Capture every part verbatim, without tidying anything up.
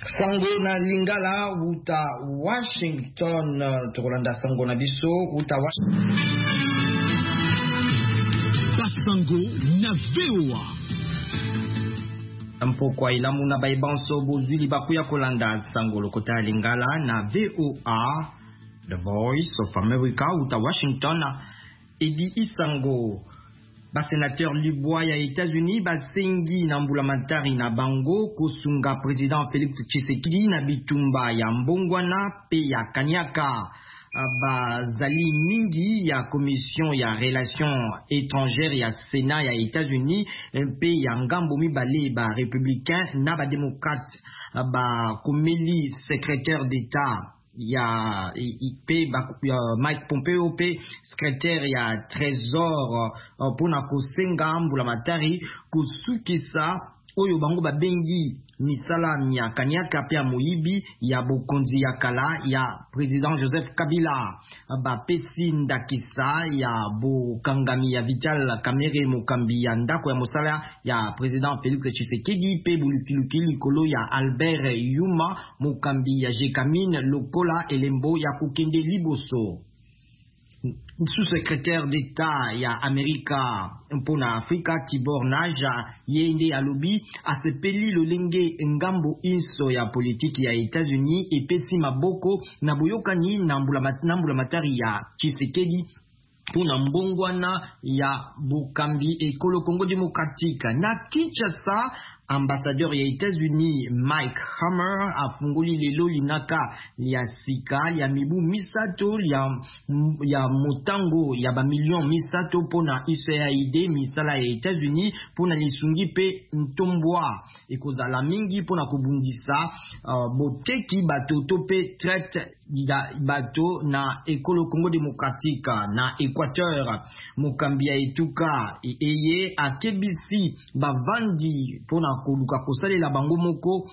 Sango na Lingala uta Washington tokolanda sango na biso uta Washington Sango na V O A Mpokwa ilamu na baibanso bozili bakuya kolanda sango lokota Lingala na V O A The Voice of America uta Washington edi isango Basénateur Libois ya États-Unis basengi na mbulamatari na bango kosunga président Félix Tshisekedi na bitumba ya mbongwana pe ya kanyaka bazali mingi ya commission ya relations étrangères ya Sénat ya États-Unis pe ya ngambo mibale ba républicain na ba démocrate ba komeli secrétaire d'État ya pe Mike Pompeo pe secrétaire ya trésor pona kosenga mbulamatari kusukisa oyo bango babengi misala ya kanyaka pe moyibi ya bokonzi ya kala ya président Joseph Kabila ba pesi ndakisa ya bokangami ya Vital Kamerhe mokambi ya ndako ya mosala ya président Félix Tshisekedi pe bulukiluki likolo ya Albert Yuma mokambi ya Jekamine lokola elembo ya kokende liboso. Sous-secrétaire d'État ya Amerika mpona Afrika Tibor Naja yende alobi asepeli lolenge ngambo inso ya politiki ya États-Unis epesi maboko na boyokani na mbulamatari ya Tshisekedi pona mbongwana ya bokambi ekolo Congo démocratique na Kinshasa. Ambassadeur ya États-Unis Mike Hammer afunguli lelo linaka ya sika ya mibu misato ya, ya motango ya ba million misato pona U S A I D misala ya États-Unis pona lisungi pe ntombwa ekozala mingi pona kubundisa uh, boteki bato to pe traite ya bato na ekolo Congo démocratique na Équateur mokambi ya etuka eye akebisi bavandi pona koluka kosalela bango moko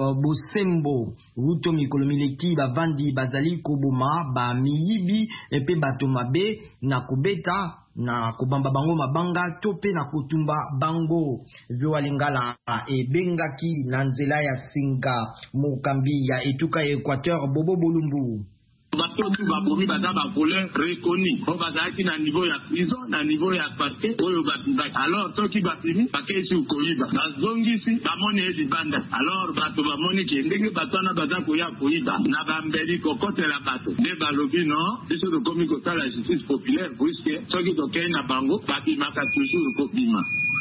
bosembo ruto mikolo mileki bavandi bazali koboma ba miyibi epe bato mabe na kobeta na kobamba bango mabanga to pe na kotumba bango. Vyo Lingala ebengaki na nzela ya singa mokambi ya etuka ya Équateur Bobo Bolumbu bato tu bakomi baza bavoleur reconnu o bazalaki na niveau ya prison na niveau ya parquet oyo batindaki alors soki bafini bakesi koyiba bazongisi bamoni elibanda alors bato bamoni ke ndenge bato wana baza koya koyiba na bambeli kokotela bato nde balobi no biso tokomi kosala justice populaire puisque soki tokei na bango babimaka toujours kobima.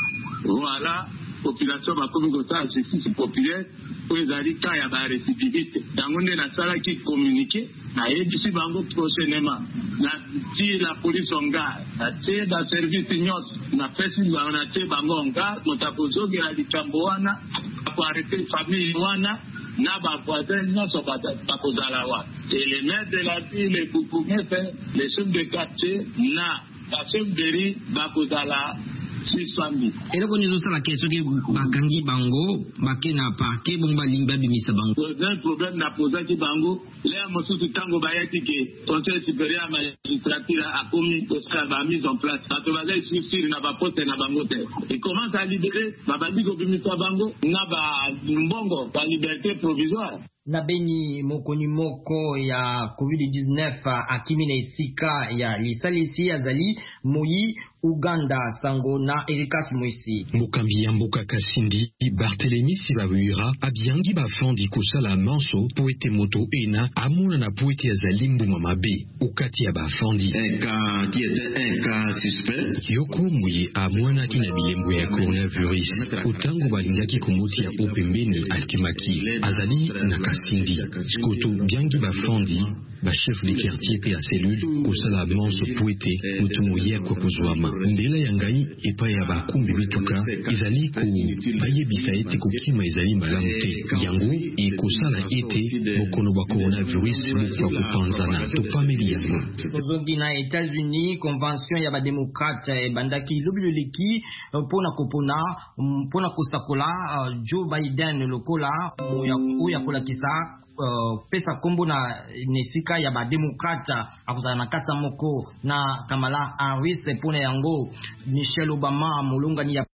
Voilà, population bakomi kosala justice populaire oyo ezali ka ya barécidiviste yango nde nasalaki communiqué nayebisi bango prochainement natie la police en garde natie baservice nyonso napesi bango natie bango en garde moto akozongela likambo wana akoarrete famille wana na bavoisin nyonso bakozala wana et les maires de la ville les boucoumete les chefs de quartier na bachef de riz bakozala eloko nizosala ke soki bakangi bango bakena parke bomba limba bimisa bango un problème na posaki bango lea mosusu ntango bayaki ke conseil supérieur ya magistrature akomi kosala ba mise en place bato bazali sursiri na baposte na bango te ecommence a libere babandi kobimisa bango na bambongo ba liberté provisoire. Na Beni mokoni moko ya covid dix-neuf akimi na esika ya lisalisi azali moyi Uganda sango na Erikas Moisi mokambi ya mboka Kasindi Barthélemy Sibawira abiangi bafandi kosala manso po ete moto ena amona na po ete azali mbuma mabe okati ya bafandi un cas qui était un cas suspect yoko muye amwana kina bilembo ya coronavirus utango balingaki komoti ya opembeni alkimaki azali na Kasindi koto biangi bafandi ba chef de quartier pe ya cellule kosala manso po ete moto muye kwa kozwama ndela yangai epa ya bakumbi bituka ezali ko bayebisa ete kokima ezali malamu te yango ekosala ete bokono bwa coronavirus bokwa kopanzana topameli yango. Ozongi na États-Unis convention ya bademokrate ebandaki lobiloleki mpona kopona mpona kosakola Joe Biden lokola oyo akolakisa Uh, pesa kombo na nesika ya ba demokrata akuzana na kata moko na Kamala Harris pona yango Michelle Obama mulunga ni ya